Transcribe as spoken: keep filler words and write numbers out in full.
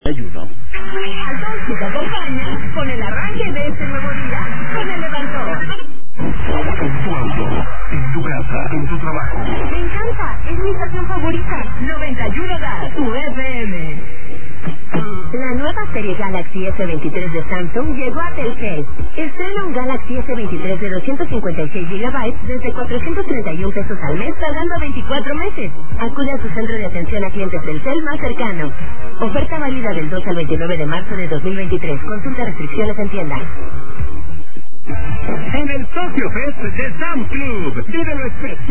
Ayuno. Al Dolce te acompaña con el arranque de este nuevo día, con el levantón. En tu auto, en tu casa, en tu trabajo. Me encanta, es mi estación favorita. noventa y uno Gas, tu F M. La nueva serie Galaxy S veintitrés de Samsung llegó a Telcel. Estrena un Galaxy S veintitrés de doscientos cincuenta y seis gigabytes desde cuatrocientos treinta y uno pesos al mes, pagando veinticuatro meses. Acude a su centro de atención a clientes Telcel más cercano. Oferta válida del dos al veintinueve de marzo de dos mil veintitrés. Consulta restricciones en tienda. En el Socio Fest de Sam Club, vive lo especial.